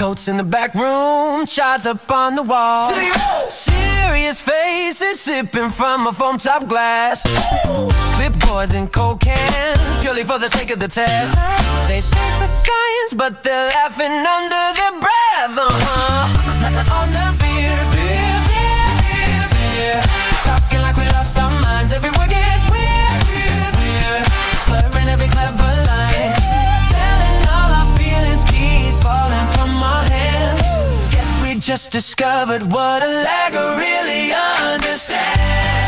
Coats in the back room, charts up on the wall. Serious faces sipping from a foam top glass. Clipboards and coke cans, purely for the sake of the test. They say for science, but they're laughing under their breath. On the beer, beer, beer, beer, beer. Talking like we lost our minds. Every word gets weird, weird, weird. Slurring every clever line. Telling all our feelings, keys falling from our hands. Guess we just discovered what a lagger really understands.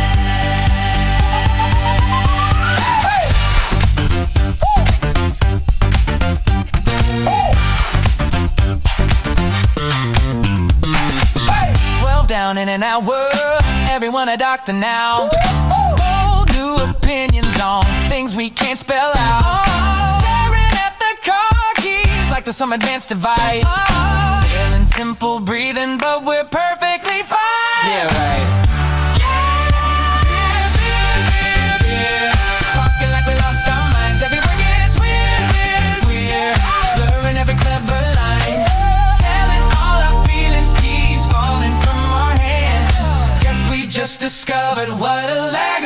12 down in an hour, everyone a doctor now. Bold new opinions on things we can't spell out. Staring at the car keys like there's some advanced device. Feeling simple breathing, but we're perfectly fine. Yeah, right. Talking like we lost our minds. Every word gets weird, weird, weird. Slurring every clever line. Telling all our feelings, keys falling from our hands. Guess we just discovered what a lie.